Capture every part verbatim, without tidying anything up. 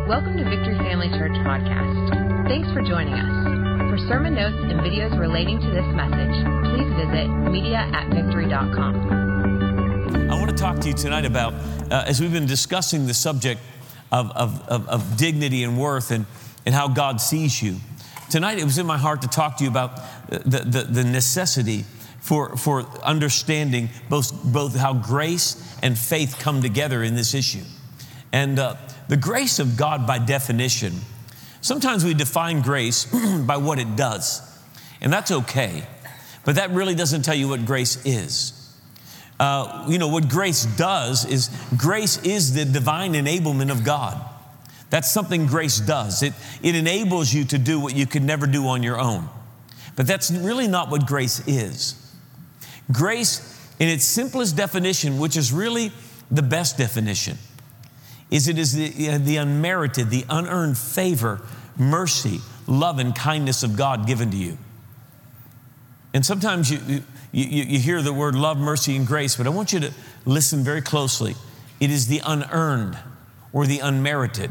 Welcome to Victory Family Church Podcast. Thanks for joining us. For sermon notes and videos relating to this message, please visit media at victory dot com. I want to talk to you tonight about, uh, as we've been discussing the subject of, of, of, of dignity and worth and, and how God sees you. Tonight it was in my heart to talk to you about the, the, the necessity for, for understanding both, both how grace and faith come together in this issue. And uh, the grace of God, by definition, sometimes we define grace by what it does, and that's okay, but that really doesn't tell you what grace is. Uh, you know, what grace does is, grace is the divine enablement of God. That's something grace does. It, it enables you to do what you could never do on your own. But that's really not what grace is. Grace, in its simplest definition, which is really the best definition, is it is the, uh, the unmerited, the unearned favor, mercy, love, and kindness of God given to you. And sometimes you, you, you, you hear the word love, mercy, and grace, but I want you to listen very closely. It is the unearned or the unmerited.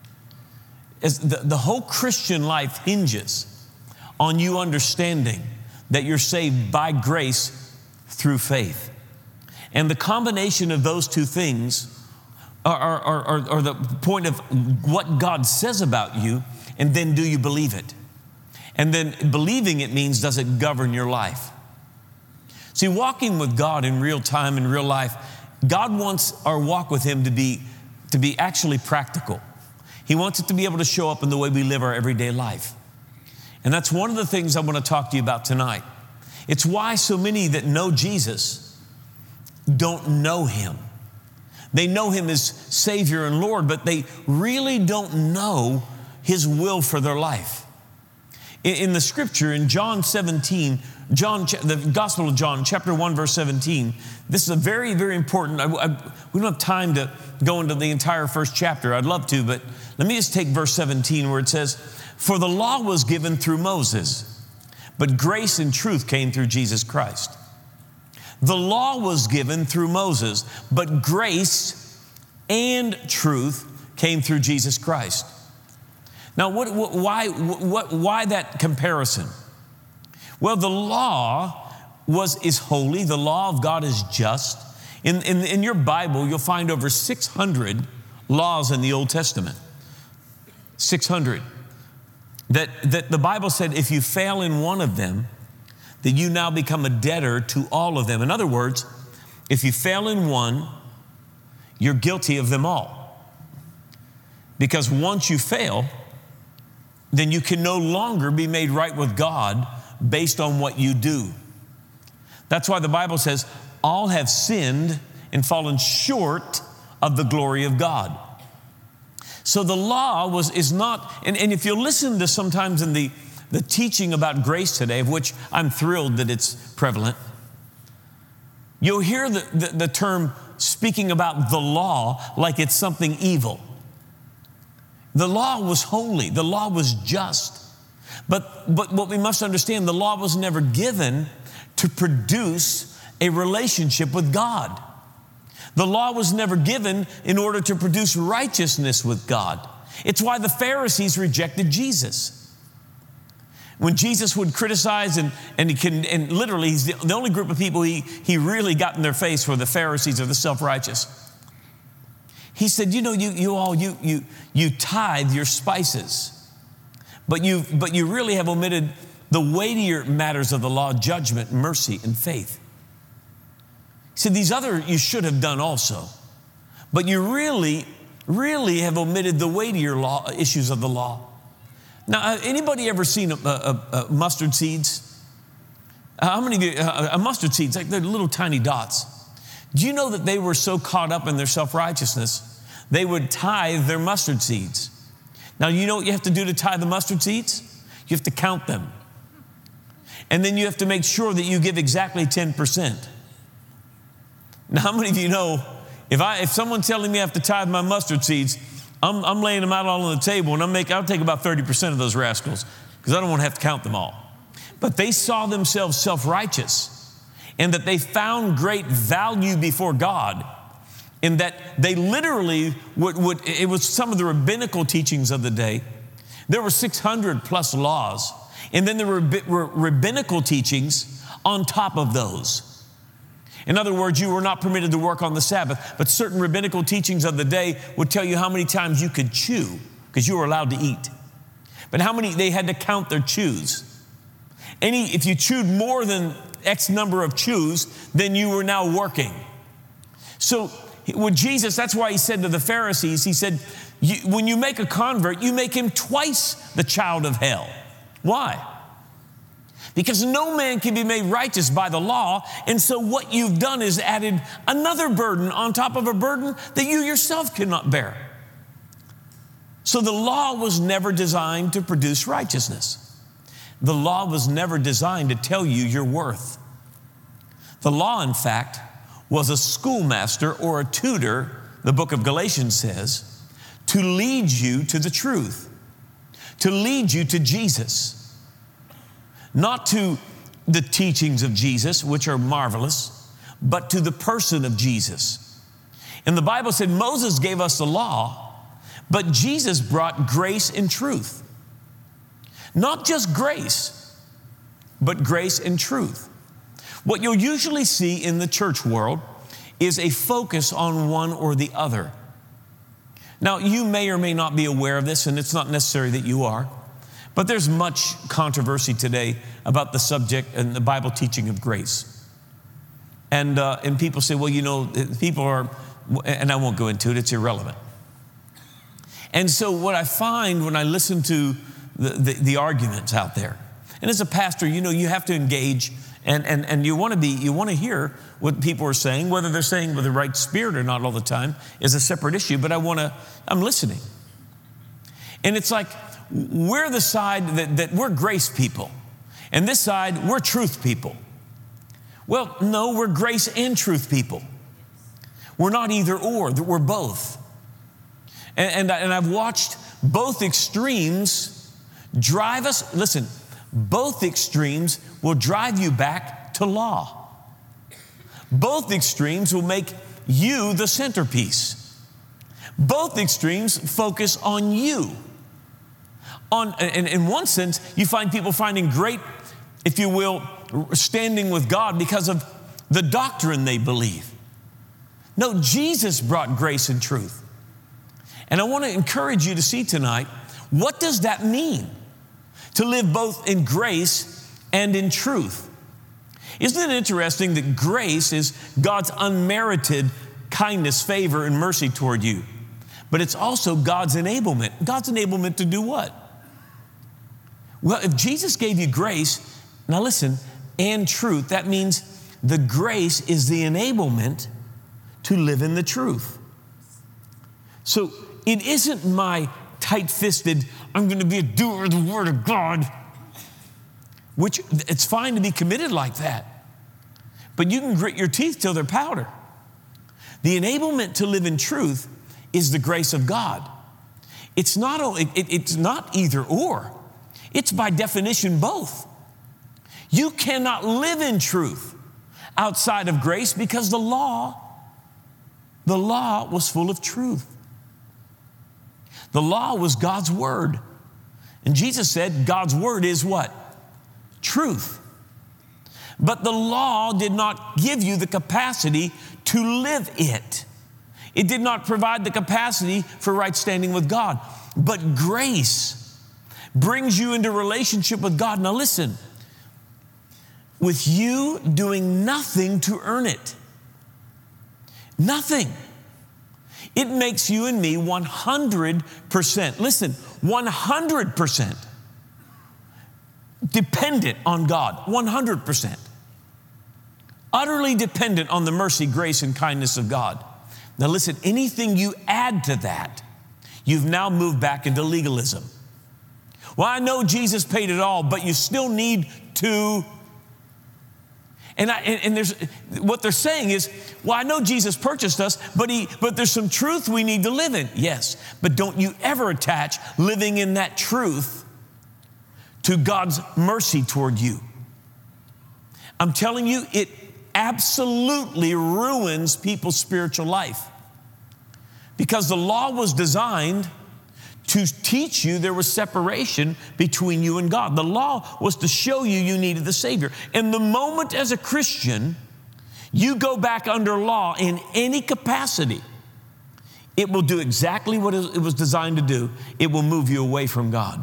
As the, the whole Christian life hinges on you understanding that you're saved by grace through faith. And the combination of those two things are, are, are, are the point of what God says about you, and then do you believe it? And then believing it means, does it govern your life? See, walking with God in real time, in real life, God wants our walk with Him to be, to be actually practical. He wants it to be able to show up in the way we live our everyday life. And that's one of the things I want to talk to you about tonight. It's why so many that know Jesus don't know Him. They know Him as Savior and Lord, but they really don't know His will for their life. In the scripture, in John seventeen, John, the Gospel of John, chapter one, verse seventeen, this is a very, very important, I, I, we don't have time to go into the entire first chapter. I'd love to, but let me just take verse seventeen where it says, "For the law was given through Moses, but grace and truth came through Jesus Christ." The law was given through Moses, but grace and truth came through Jesus Christ. Now, what, what, why, what, why that comparison? Well, the law was is holy. The law of God is just. In, in, in your Bible, you'll find over six hundred laws in the Old Testament. six hundred. That, that the Bible said if you fail in one of them, that you now become a debtor to all of them. In other words, if you fail in one, you're guilty of them all. Because once you fail, then you can no longer be made right with God based on what you do. That's why the Bible says, all have sinned and fallen short of the glory of God. So the law was is not, and, and if you listen to sometimes in the, the teaching about grace today, of which I'm thrilled that it's prevalent, you'll hear the, the, the term speaking about the law like it's something evil. The law was holy. The law was just. But, but what we must understand, the law was never given to produce a relationship with God. The law was never given in order to produce righteousness with God. It's why the Pharisees rejected Jesus. When Jesus would criticize, and, and he can, and literally he's the, the only group of people he, he really got in their face were the Pharisees or the self-righteous. He said, you know, you, you all, you, you, you tithe your spices, but you, but you really have omitted the weightier matters of the law, judgment, mercy, and faith. He said, these other you should have done also, but you really, really have omitted the weightier law, issues of the law. Now, anybody ever seen a, a, a mustard seeds? How many of you, a, a mustard seeds, like they're little tiny dots. Do you know that they were so caught up in their self-righteousness, they would tithe their mustard seeds? Now, you know what you have to do to tithe the mustard seeds? You have to count them. And then you have to make sure that you give exactly ten percent. Now, how many of you know, if I if someone's telling me I have to tithe my mustard seeds, I'm, I'm laying them out all on the table, and I'm make, I'll take about thirty percent of those rascals because I don't want to have to count them all. But they saw themselves self-righteous and that they found great value before God in that they literally would, would, it was some of the rabbinical teachings of the day. There were six hundred plus laws, and then there were, were rabbinical teachings on top of those. In other words, you were not permitted to work on the Sabbath, but certain rabbinical teachings of the day would tell you how many times you could chew, because you were allowed to eat. But how many, they had to count their chews. Any, if you chewed more than X number of chews, then you were now working. So with Jesus, that's why he said to the Pharisees, he said, you, when you make a convert, you make him twice the child of hell. Why? Because no man can be made righteous by the law, and so what you've done is added another burden on top of a burden that you yourself cannot bear. So the law was never designed to produce righteousness. The law was never designed to tell you your worth. The law, in fact, was a schoolmaster or a tutor, the book of Galatians says, to lead you to the truth, to lead you to Jesus. Not to the teachings of Jesus, which are marvelous, but to the person of Jesus. And the Bible said Moses gave us the law, but Jesus brought grace and truth. Not just grace, but grace and truth. What you'll usually see in the church world is a focus on one or the other. Now, you may or may not be aware of this, and it's not necessary that you are. But there's much controversy today about the subject and the Bible teaching of grace. And, uh, and people say, well, you know, people are, and I won't go into it, it's irrelevant. And so what I find when I listen to the, the, the arguments out there, and as a pastor, you know, you have to engage and, and, and you want to be, you want to hear what people are saying, whether they're saying with the right spirit or not all the time is a separate issue, but I want to, I'm listening. And it's like, we're the side that, that we're grace people. And this side, we're truth people. Well, no, we're grace and truth people. We're not either or, we're both. And, and, and I've watched both extremes drive us, listen, both extremes will drive you back to law. Both extremes will make you the centerpiece. Both extremes focus on you. On, and in one sense, you find people finding great, if you will, standing with God because of the doctrine they believe. No, Jesus brought grace and truth. And I want to encourage you to see tonight, what does that mean? To live both in grace and in truth. Isn't it interesting that grace is God's unmerited kindness, favor, and mercy toward you? But it's also God's enablement. God's enablement to do what? Well, if Jesus gave you grace, now listen, and truth, that means the grace is the enablement to live in the truth. So it isn't my tight-fisted, I'm going to be a doer of the Word of God, which it's fine to be committed like that. But you can grit your teeth till they're powder. The enablement to live in truth is the grace of God. It's not, it, it's not either or. It's by definition both. You cannot live in truth outside of grace because the law, the law was full of truth. The law was God's word. And Jesus said God's word is what? Truth. But the law did not give you the capacity to live it. It did not provide the capacity for right standing with God. But grace brings you into relationship with God. Now listen, with you doing nothing to earn it. Nothing. It makes you and me one hundred percent, listen, one hundred percent dependent on God, one hundred percent. Utterly dependent on the mercy, grace, and kindness of God. Now listen, anything you add to that, you've now moved back into legalism. Well, I know Jesus paid it all, but you still need to. And, I, and, and there's what they're saying is, well, I know Jesus purchased us, but he, but there's some truth we need to live in. Yes, but don't you ever attach living in that truth to God's mercy toward you. I'm telling you, it absolutely ruins people's spiritual life. Because the law was designed to teach you there was separation between you and God. The law was to show you you needed the Savior. And the moment as a Christian, you go back under law in any capacity, it will do exactly what it was designed to do. It will move you away from God.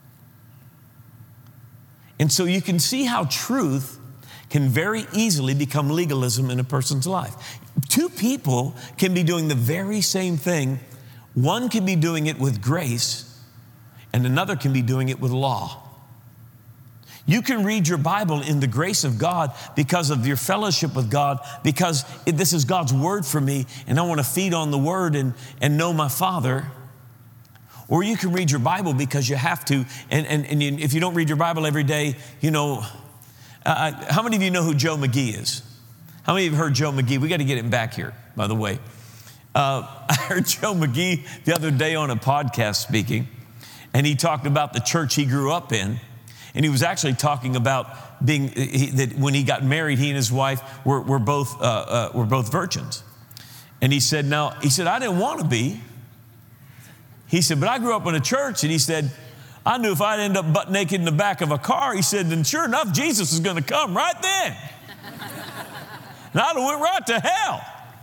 And so you can see how truth can very easily become legalism in a person's life. Two people can be doing the very same thing. One can be doing it with grace, and another can be doing it with law. You can read your Bible in the grace of God because of your fellowship with God, because it, this is God's word for me, and I want to feed on the word and, and know my Father. Or you can read your Bible because you have to, and, and, and you, if you don't read your Bible every day, you know, uh, how many of you know who Joe McGee is? How many of you have heard Joe McGee? We got to get him back here, by the way. Uh, I heard Joe McGee the other day on a podcast speaking, and he talked about the church he grew up in. And he was actually talking about being he, that when he got married, he and his wife were, were both uh, uh, were both virgins. And he said, "Now he said I didn't want to be." He said, "But I grew up in a church," and he said, "I knew if I'd end up butt naked in the back of a car," he said, "then sure enough, Jesus is going to come right then, and I'd have went right to hell."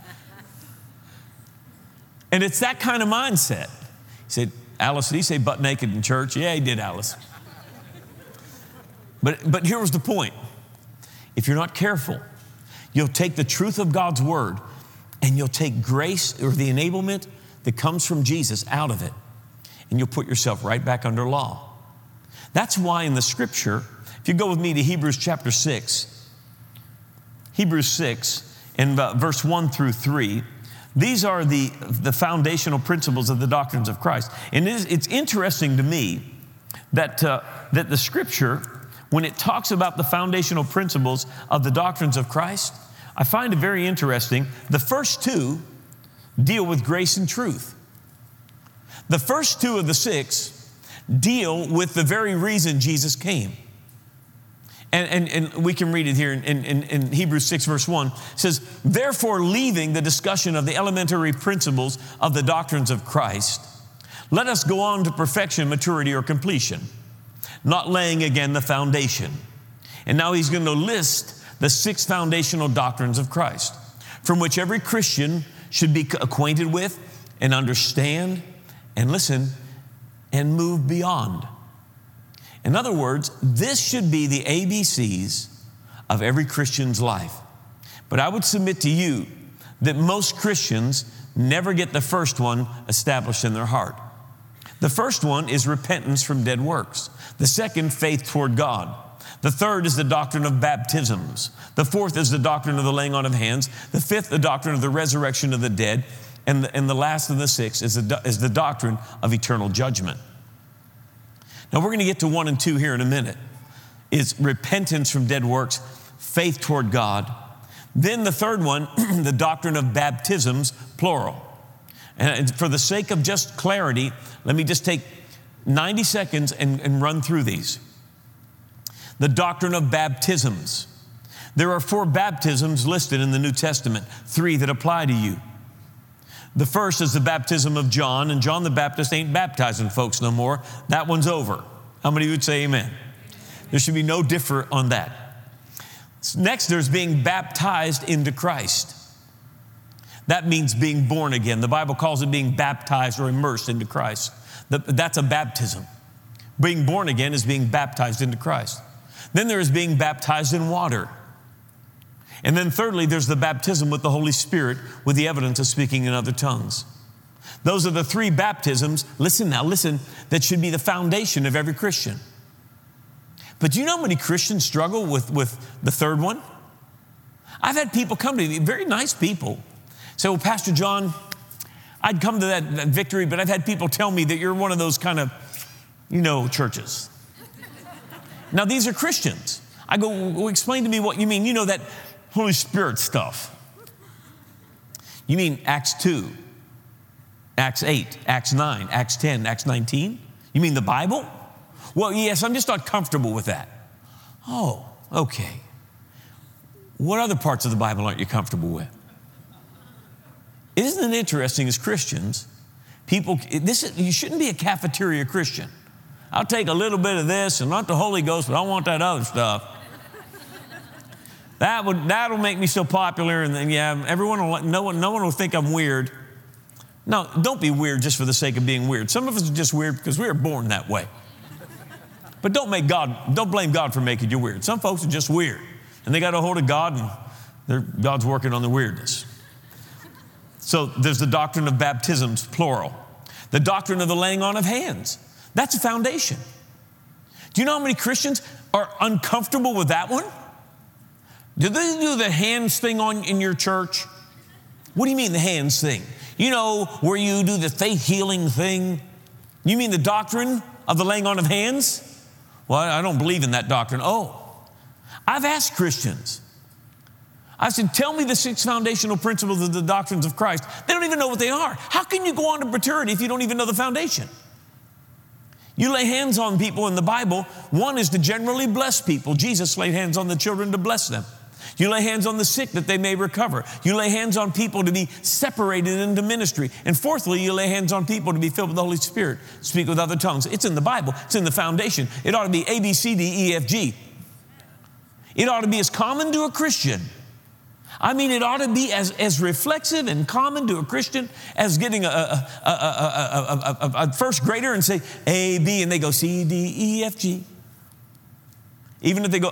And it's that kind of mindset. He said, "Alice, did he say butt naked in church?" "Yeah, he did, Alice." But, but here was the point. If you're not careful, you'll take the truth of God's word and you'll take grace or the enablement that comes from Jesus out of it, and you'll put yourself right back under law. That's why in the scripture, if you go with me to Hebrews chapter six, Hebrews six and uh, verse one through three, these are the, the foundational principles of the doctrines of Christ. And it is, it's interesting to me that, uh, that the scripture, when it talks about the foundational principles of the doctrines of Christ, I find it very interesting. The first two deal with grace and truth. The first two of the six deal with the very reason Jesus came. And, and, and we can read it here in, in, in Hebrews six verse one. It says, "Therefore, leaving the discussion of the elementary principles of the doctrines of Christ, let us go on to perfection, maturity, or completion, not laying again the foundation." And now he's going to list the six foundational doctrines of Christ, from which every Christian should be acquainted with and understand and listen and move beyond. In other words, this should be the A B Cs of every Christian's life. But I would submit to you that most Christians never get the first one established in their heart. The first one is repentance from dead works. The second, faith toward God. The third is the doctrine of baptisms. The fourth is the doctrine of the laying on of hands. The fifth, the doctrine of the resurrection of the dead. And the, and the last of the six is the, is the doctrine of eternal judgment. Now we're going to get to one and two here in a minute. It's repentance from dead works, faith toward God. Then the third one, the doctrine of baptisms, plural. And for the sake of just clarity, let me just take ninety seconds and, and run through these. The doctrine of baptisms. There are four baptisms listed in the New Testament, three that apply to you. The first is the baptism of John, and John the Baptist ain't baptizing folks no more. That one's over. How many of you would say amen? There should be no differ on that. Next, there's being baptized into Christ. That means being born again. The Bible calls it being baptized or immersed into Christ. That's a baptism. Being born again is being baptized into Christ. Then there is being baptized in water. And then thirdly, there's the baptism with the Holy Spirit with the evidence of speaking in other tongues. Those are the three baptisms, listen now, listen, that should be the foundation of every Christian. But do you know how many Christians struggle with, with the third one? I've had people come to me, very nice people, say, "Well, Pastor John, I'd come to that, that victory, but I've had people tell me that you're one of those kind of, you know, churches." Now, these are Christians. I go, "Well, explain to me what you mean." "You know, that Holy Spirit stuff." "You mean Acts two, Acts eight, Acts nine, Acts ten, Acts nineteen? You mean the Bible?" "Well, yes, I'm just not comfortable with that." "Oh, okay. What other parts of the Bible aren't you comfortable with?" Isn't it interesting as Christians, people, this is, you shouldn't be a cafeteria Christian. I'll take a little bit of this and not the Holy Ghost, but I want that other stuff. That would, that'll make me so popular, and then, yeah, everyone will, no one, no one will think I'm weird. No, don't be weird just for the sake of being weird. Some of us are just weird because we were born that way. But don't make God, don't blame God for making you weird. Some folks are just weird, and they got a hold of God, and they're, God's working on the weirdness. So there's the doctrine of baptisms, plural. The doctrine of the laying on of hands. That's a foundation. Do you know how many Christians are uncomfortable with that one? Do they do the hands thing on in your church? What do you mean the hands thing? You know, where you do the faith healing thing? You mean the doctrine of the laying on of hands? Well, I don't believe in that doctrine. Oh, I've asked Christians. I said, tell me the six foundational principles of the doctrines of Christ. They don't even know what they are. How can you go on to maturity if you don't even know the foundation? You lay hands on people in the Bible. One is to generally bless people. Jesus laid hands on the children to bless them. You lay hands on the sick that they may recover. You lay hands on people to be separated into ministry. And fourthly, you lay hands on people to be filled with the Holy Spirit, speak with other tongues. It's in the Bible. It's in the foundation. It ought to be A, B, C, D, E, F, G. It ought to be as common to a Christian. I mean, it ought to be as, as reflexive and common to a Christian as getting a, a, a, a, a, a first grader and say A, B, and they go C, D, E, F, G. Even if they go,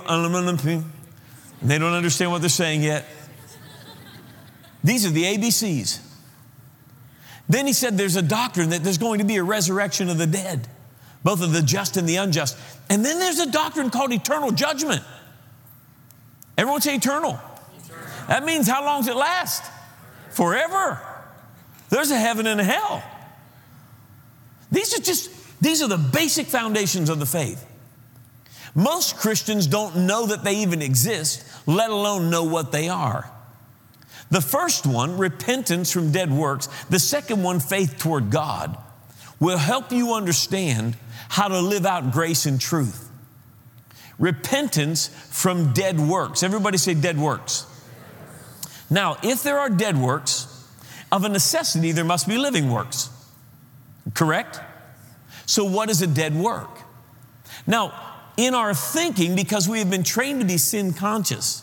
and they don't understand what they're saying yet. These are the A B Cs. Then he said there's a doctrine that there's going to be a resurrection of the dead, both of the just and the unjust. And then there's a doctrine called eternal judgment. Everyone say eternal. Eternal. That means how long does it last? Forever. There's a heaven and a hell. These are just, these are the basic foundations of the faith. Most Christians don't know that they even exist, let alone know what they are. The first one, repentance from dead works. The second one, faith toward God, will help you understand how to live out grace and truth. Repentance from dead works. Everybody say dead works. Now, if there are dead works, of a necessity, there must be living works. Correct? So what is a dead work? Now, in our thinking, because we have been trained to be sin conscious,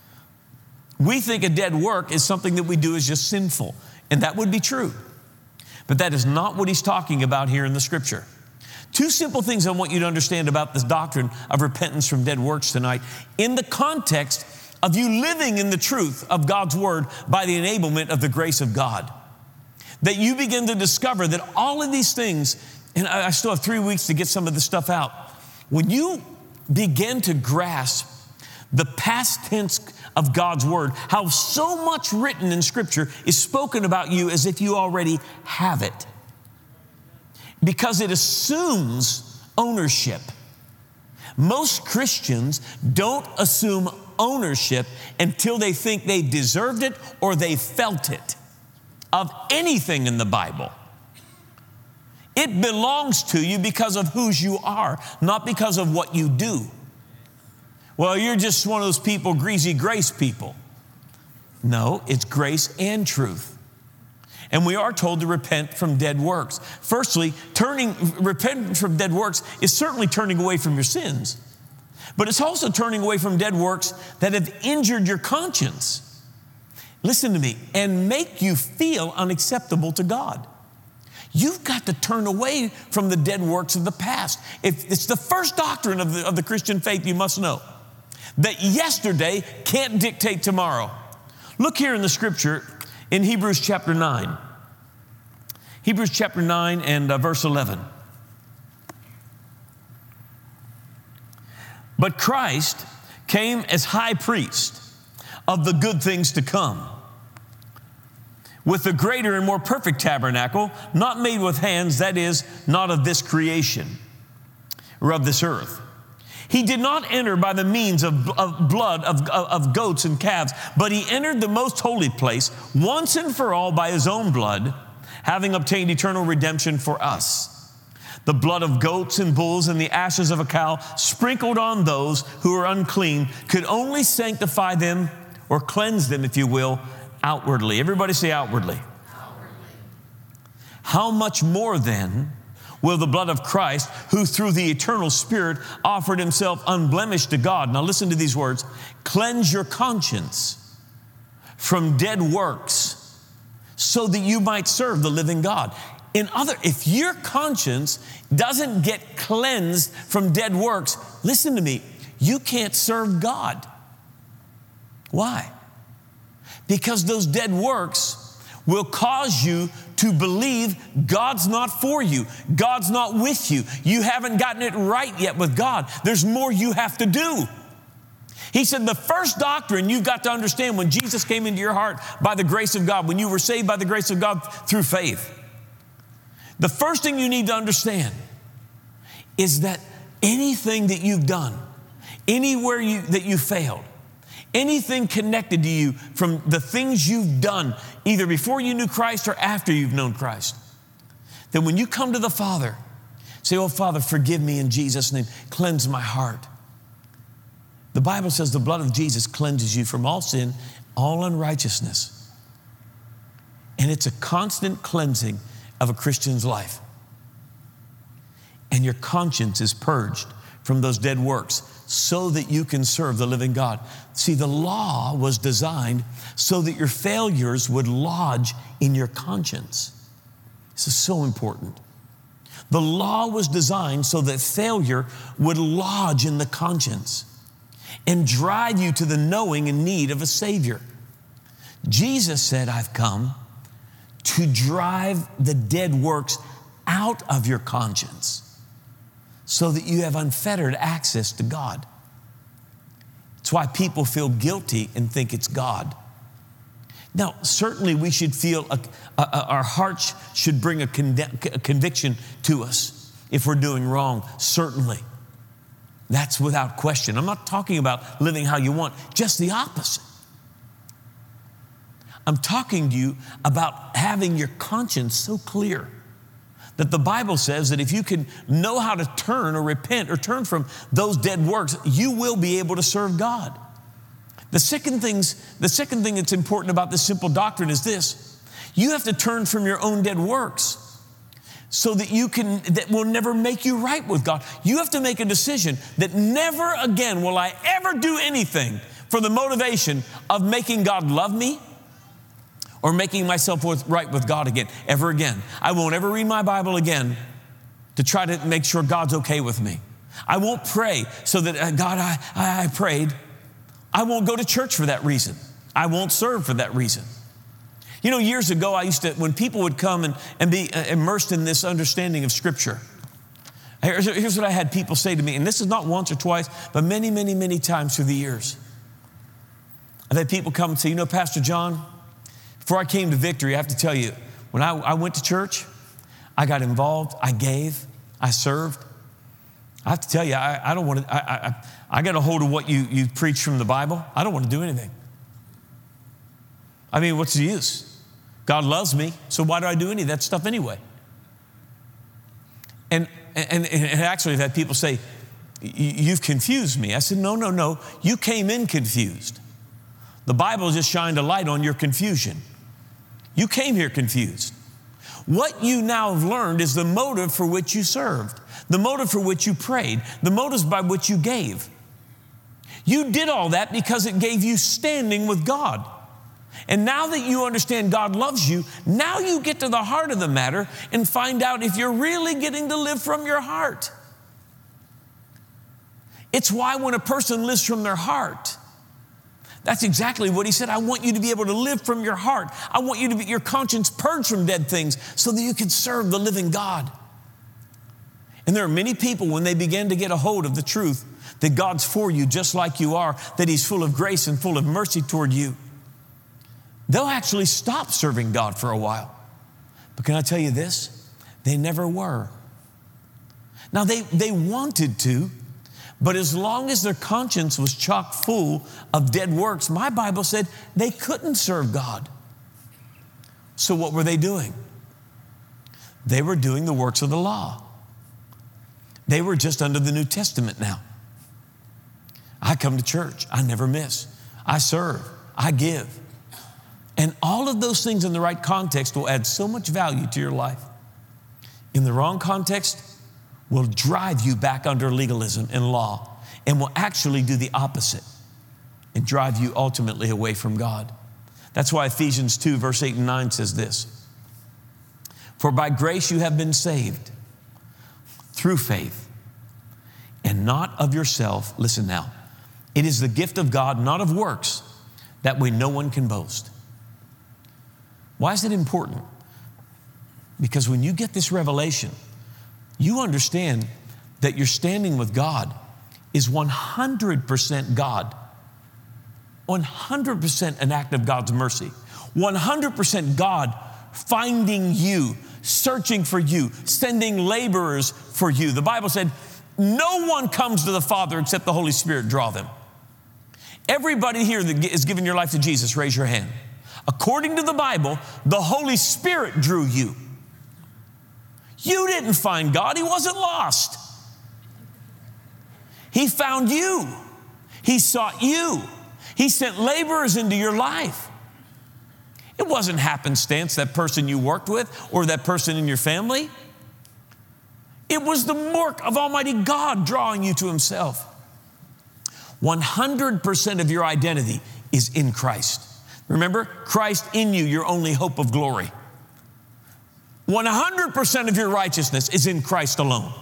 we think a dead work is something that we do is just sinful. And that would be true. But that is not what he's talking about here in the scripture. Two simple things I want you to understand about this doctrine of repentance from dead works tonight, in the context of you living in the truth of God's word by the enablement of the grace of God. That you begin to discover that all of these things, and I still have three weeks to get some of this stuff out. When you begin to grasp the past tense of God's word, how so much written in scripture is spoken about you as if you already have it. Because it assumes ownership. Most Christians don't assume ownership until they think they deserved it or they felt it of anything in the Bible. It belongs to you because of whose you are, not because of what you do. Well, you're just one of those people, greasy grace people. No, it's grace and truth. And we are told to repent from dead works. Firstly, turning, repenting from dead works is certainly turning away from your sins. But it's also turning away from dead works that have injured your conscience. Listen to me, and make you unacceptable unacceptable to God. You've got to turn away from the dead works of the past. If it's the first doctrine of the, of the Christian faith you must know, that yesterday can't dictate tomorrow. Look here in the scripture in Hebrews chapter nine. Hebrews chapter nine and uh, verse eleven. But Christ came as high priest of the good things to come, with the greater and more perfect tabernacle, not made with hands, that is, not of this creation, or of this earth. He did not enter by the means of, of blood of, of, of goats and calves, but he entered the most holy place once and for all by his own blood, having obtained eternal redemption for us. The blood of goats and bulls and the ashes of a cow sprinkled on those who are unclean could only sanctify them or cleanse them, if you will, outwardly. Everybody say outwardly. how much more then will the blood of Christ, who through the eternal Spirit offered himself unblemished to God. Now listen to these words. Cleanse your conscience from dead works so that you might serve the living God. In other, if your conscience doesn't get cleansed from dead works, listen to me, you can't serve God. Why? Because those dead works will cause you to believe God's not for you. God's not with you. You haven't gotten it right yet with God. There's more you have to do. He said the first doctrine you've got to understand when Jesus came into your heart by the grace of God, when you were saved by the grace of God through faith, the first thing you need to understand is that anything that you've done, anywhere you, that you failed, anything connected to you from the things you've done, either before you knew Christ or after you've known Christ, that when you come to the Father, say, oh, Father, forgive me in Jesus' name, cleanse my heart. The Bible says the blood of Jesus cleanses you from all sin, all unrighteousness. And it's a constant cleansing of a Christian's life. And your conscience is purged from those dead works so that you can serve the living God. See, the law was designed so that your failures would lodge in your conscience. This is so important. The law was designed so that failure would lodge in the conscience and drive you to the knowing and need of a Savior. Jesus said, I've come to drive the dead works out of your conscience so that you have unfettered access to God. It's why people feel guilty and think it's God. Now, certainly we should feel, a, a, a, our hearts should bring a, con- a conviction to us if we're doing wrong, certainly. That's without question. I'm not talking about living how you want, just the opposite. I'm talking to you about having your conscience so clear that the Bible says that if you can know how to turn or repent or turn from those dead works, you will be able to serve God. The second things, the second thing that's important about this simple doctrine is this. You have to turn from your own dead works so that you can, that will never make you right with God. You have to make a decision that never again will I ever do anything for the motivation of making God love me or making myself right with God again, ever again. I won't ever read my Bible again to try to make sure God's okay with me. I won't pray so that, uh, God, I, I, I prayed. I won't go to church for that reason. I won't serve for that reason. You know, years ago, I used to, when people would come and, and be immersed in this understanding of Scripture, here's, here's what I had people say to me, and this is not once or twice, but many, many, many times through the years. I've had people come and say, you know, Pastor John, before I came to Victory, I have to tell you, when I, I went to church, I got involved, I gave, I served. I have to tell you, I, I don't want to, I, I, I got a hold of what you, you preach from the Bible. I don't want to do anything. I mean, what's the use? God loves me, so why do I do any of that stuff anyway? And, and, and actually I've had people say, you've confused me. I said, no, no, no, you came in confused. The Bible just shined a light on your confusion. You came here confused. What you now have learned is the motive for which you served, the motive for which you prayed, the motives by which you gave. You did all that because it gave you standing with God. And now that you understand God loves you, now you get to the heart of the matter and find out if you're really getting to live from your heart. It's why when a person lives from their heart, that's exactly what he said. I want you to be able to live from your heart. I want you to be your conscience purged from dead things so that you can serve the living God. And there are many people when they begin to get a hold of the truth that God's for you just like you are, that He's full of grace and full of mercy toward you, they'll actually stop serving God for a while. But can I tell you this? They never were. Now, they, they wanted to, but as long as their conscience was chock full of dead works, my Bible said they couldn't serve God. So what were they doing? They were doing the works of the law. They were just under the New Testament now. I come to church. I never miss. I serve. I give. And all of those things in the right context will add so much value to your life. in the wrong context will drive you back under legalism and law, and will actually do the opposite and drive you ultimately away from God. That's why Ephesians two, verse eight and nine says this: for by grace you have been saved through faith, and not of yourself. Listen now. It is the gift of God, not of works, that way no one can boast. Why is it important? Because when you get this revelation, you understand that your standing with God is one hundred percent God, one hundred percent an act of God's mercy, one hundred percent God finding you, searching for you, sending laborers for you. The Bible said, no one comes to the Father except the Holy Spirit draw them. Everybody here that is giving your life to Jesus, raise your hand. According to the Bible, the Holy Spirit drew you. You didn't find God. He wasn't lost. He found you. He sought you. He sent laborers into your life. It wasn't happenstance, that person you worked with or that person in your family. It was the work of Almighty God drawing you to Himself. one hundred percent of your identity is in Christ. Remember, Christ in you, your only hope of glory. one hundred percent of your righteousness is in Christ alone.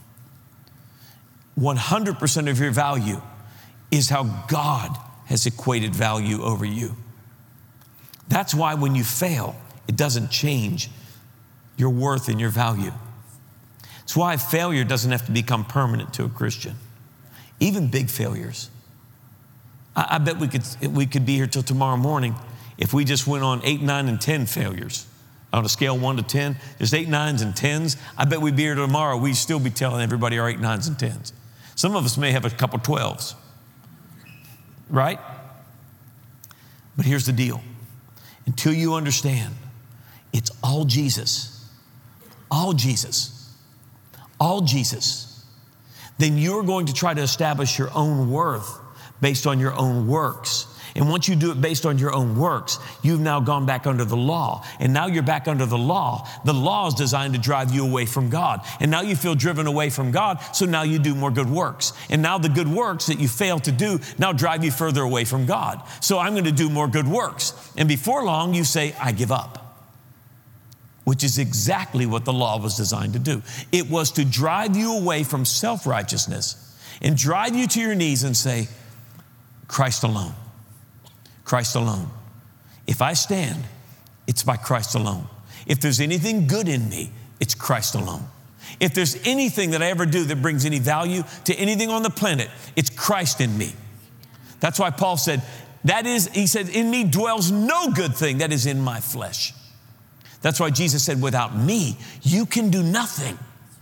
one hundred percent of your value is how God has equated value over you. That's why when you fail, it doesn't change your worth and your value. It's why failure doesn't have to become permanent to a Christian. Even big failures. I, I bet we could, we could be here till tomorrow morning if we just went on eight, nine, and ten failures. On a scale one to ten, just eight, nines, and tens. I bet we'd be here tomorrow. We'd still be telling everybody our eight, nines, and tens. Some of us may have a couple twelves. Right? But here's the deal. Until you understand, it's all Jesus. All Jesus. All Jesus. Then you're going to try to establish your own worth based on your own works. And once you do it based on your own works, you've now gone back under the law. And now you're back under the law. The law is designed to drive you away from God. And now you feel driven away from God, so now you do more good works. And now the good works that you failed to do now drive you further away from God. So I'm going to do more good works. And before long, you say, I give up. Which is exactly what the law was designed to do. It was to drive you away from self-righteousness and drive you to your knees and say, Christ alone. Christ alone. If I stand, it's by Christ alone. If there's anything good in me, it's Christ alone. If there's anything that I ever do that brings any value to anything on the planet, it's Christ in me. That's why Paul said, that is, he said, in me dwells no good thing that is in my flesh. That's why Jesus said, without me, you can do nothing.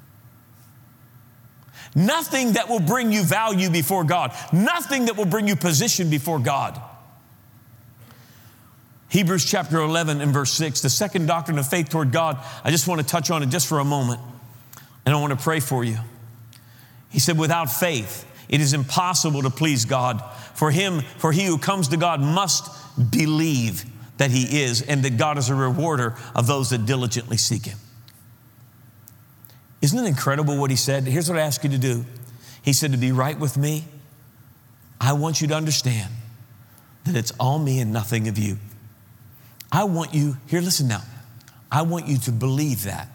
Nothing that will bring you value before God. Nothing that will bring you position before God. Hebrews chapter eleven and verse six, the second doctrine of faith toward God. I just want to touch on it just for a moment. And I want to pray for you. He said, without faith, it is impossible to please God. For him, for he who comes to God must believe that he is, and that God is a rewarder of those that diligently seek him. Isn't it incredible what he said? Here's what I ask you to do. He said, to be right with me, I want you to understand that it's all me and nothing of you. I want you, here, listen now. I want you to believe that.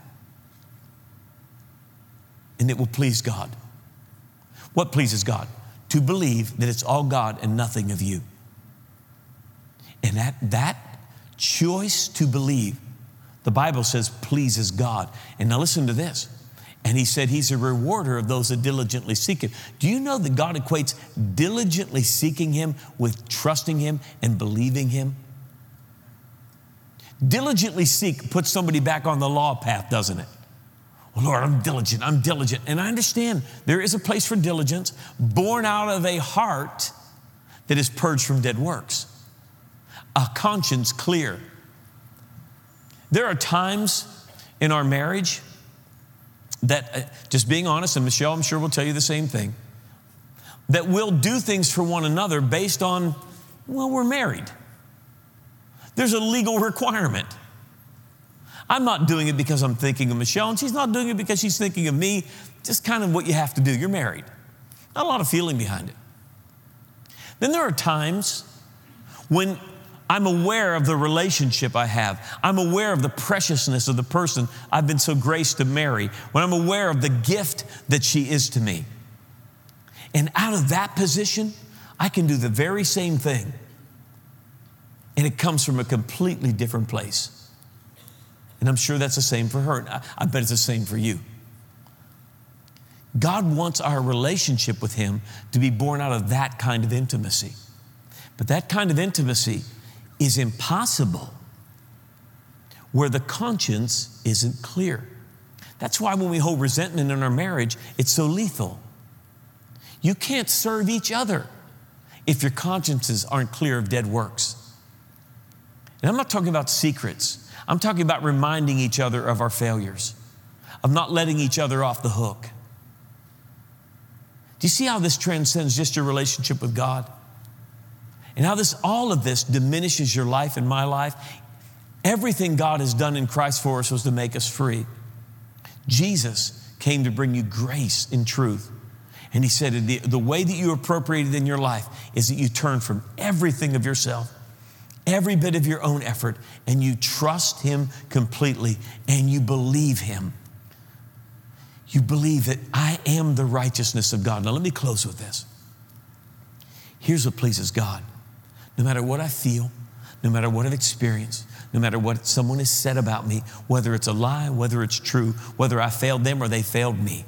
And it will please God. What pleases God? To believe that it's all God and nothing of you. And that, that choice to believe, the Bible says, pleases God. And now listen to this. And he said he's a rewarder of those that diligently seek him. Do you know that God equates diligently seeking him with trusting him and believing him? Diligently seek puts somebody back on the law path, doesn't it? Well, Lord, I'm diligent, I'm diligent. And I understand there is a place for diligence born out of a heart that is purged from dead works. A conscience clear. There are times in our marriage that, uh, just being honest, and Michelle, I'm sure will tell you the same thing, that we'll do things for one another based on, well, we're married. There's a legal requirement. I'm not doing it because I'm thinking of Michelle, and she's not doing it because she's thinking of me. Just kind of what you have to do. You're married. Not a lot of feeling behind it. Then there are times when I'm aware of the relationship I have. I'm aware of the preciousness of the person I've been so graced to marry. When I'm aware of the gift that she is to me. And out of that position, I can do the very same thing. And it comes from a completely different place. And I'm sure that's the same for her. I, I bet it's the same for you. God wants our relationship with Him to be born out of that kind of intimacy. But that kind of intimacy is impossible where the conscience isn't clear. That's why when we hold resentment in our marriage, it's so lethal. You can't serve each other if your consciences aren't clear of dead works. And I'm not talking about secrets. I'm talking about reminding each other of our failures, of not letting each other off the hook. Do you see how this transcends just your relationship with God? And how this, all of this diminishes your life and my life? Everything God has done in Christ for us was to make us free. Jesus came to bring you grace and truth. And He said, the, the way that you appropriate it in your life is that you turn from everything of yourself, every bit of your own effort, and you trust Him completely, and you believe Him. You believe that I am the righteousness of God. Now let me close with this. Here's what pleases God. No matter what I feel, no matter what I've experienced, no matter what someone has said about me, whether it's a lie, whether it's true, whether I failed them or they failed me,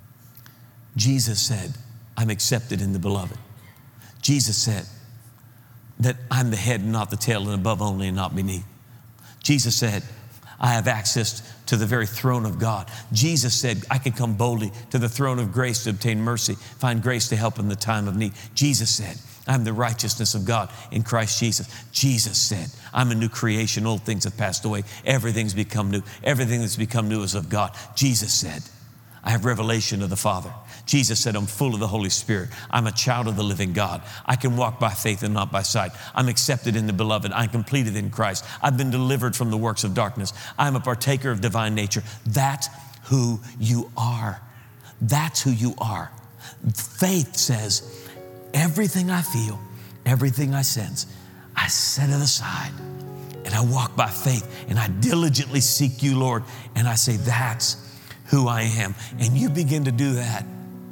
Jesus said, I'm accepted in the beloved. Jesus said that I'm the head and not the tail, and above only and not beneath. Jesus said, I have access to the very throne of God. Jesus said, I can come boldly to the throne of grace to obtain mercy, find grace to help in the time of need. Jesus said, I'm the righteousness of God in Christ Jesus. Jesus said, I'm a new creation. Old things have passed away. Everything's become new. Everything that's become new is of God. Jesus said, I have revelation of the Father. Jesus said, I'm full of the Holy Spirit. I'm a child of the living God. I can walk by faith and not by sight. I'm accepted in the beloved. I'm completed in Christ. I've been delivered from the works of darkness. I'm a partaker of divine nature. That's who you are. That's who you are. Faith says, everything I feel, everything I sense, I set it aside and I walk by faith and I diligently seek you, Lord. And I say, that's who I am. And you begin to do that.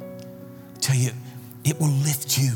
I tell you, it will lift you.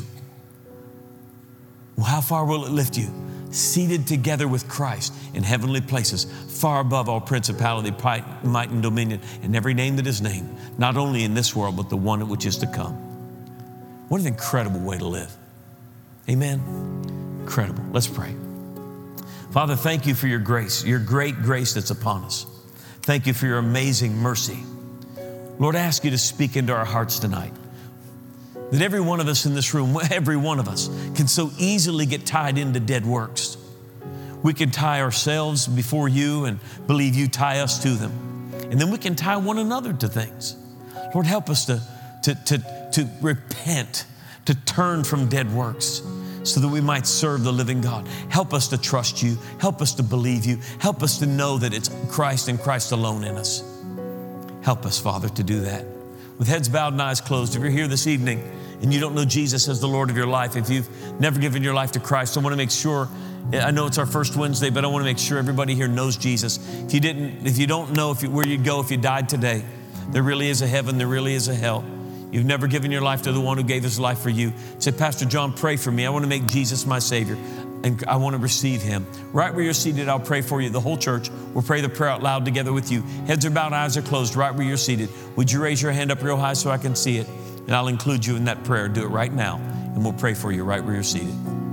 Well, how far will it lift you? Seated together with Christ in heavenly places, far above all principality, might, and dominion, and every name that is named, not only in this world, but the one which is to come. What an incredible way to live. Amen? Incredible. Let's pray. Father, thank you for your grace, your great grace that's upon us. Thank you for your amazing mercy. Lord, I ask you to speak into our hearts tonight. That every one of us in this room, every one of us can so easily get tied into dead works. We can tie ourselves before you and believe you tie us to them. And then we can tie one another to things. Lord, help us to, to, to, to repent, to turn from dead works so that we might serve the living God. Help us to trust you. Help us to believe you. Help us to know that it's Christ and Christ alone in us. Help us, Father, to do that. With heads bowed and eyes closed, if you're here this evening and you don't know Jesus as the Lord of your life, if you've never given your life to Christ, I want to make sure, I know it's our first Wednesday, but I want to make sure everybody here knows Jesus. If you didn't, if you don't know if you, where you'd go if you died today, there really is a heaven, there really is a hell. You've never given your life to the one who gave his life for you. Say, Pastor John, pray for me. I want to make Jesus my Savior, and I want to receive him. Right where you're seated, I'll pray for you. The whole church will pray the prayer out loud together with you. Heads are bowed, eyes are closed, right where you're seated. Would you raise your hand up real high so I can see it? And I'll include you in that prayer. Do it right now, and we'll pray for you right where you're seated.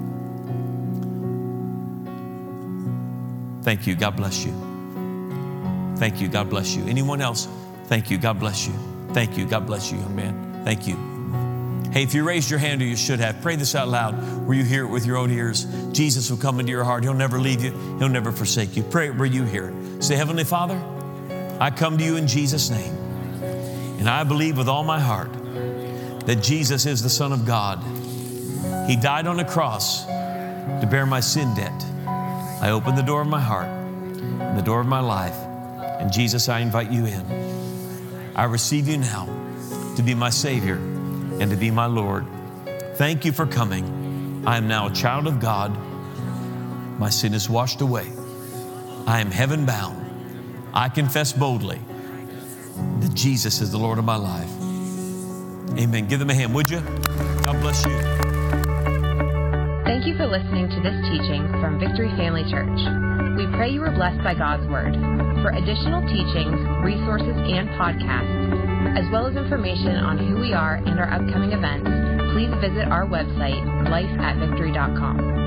Thank you. God bless you. Thank you. God bless you. Anyone else? Thank you. God bless you. Thank you. God bless you, young man. Thank you. Hey, if you raised your hand, or you should have, pray this out loud where you hear it with your own ears. Jesus will come into your heart. He'll never leave you. He'll never forsake you. Pray it where you hear it. Say, Heavenly Father, I come to you in Jesus' name. And I believe with all my heart that Jesus is the Son of God. He died on a cross to bear my sin debt. I open the door of my heart and the door of my life. And Jesus, I invite you in. I receive you now to be my Savior and to be my Lord. Thank you for coming. I am now a child of God. My sin is washed away. I am heaven bound. I confess boldly that Jesus is the Lord of my life. Amen. Give them a hand, would you? God bless you. Thank you for listening to this teaching from Victory Family Church. We pray you were blessed by God's Word. For additional teachings, resources, and podcasts, as well as information on who we are and our upcoming events, please visit our website, life at victory dot com.